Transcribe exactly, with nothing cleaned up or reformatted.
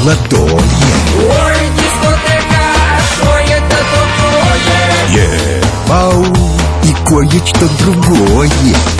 золотое. Ой, дискотека, что это такое? Е-бау, и кое-что другое.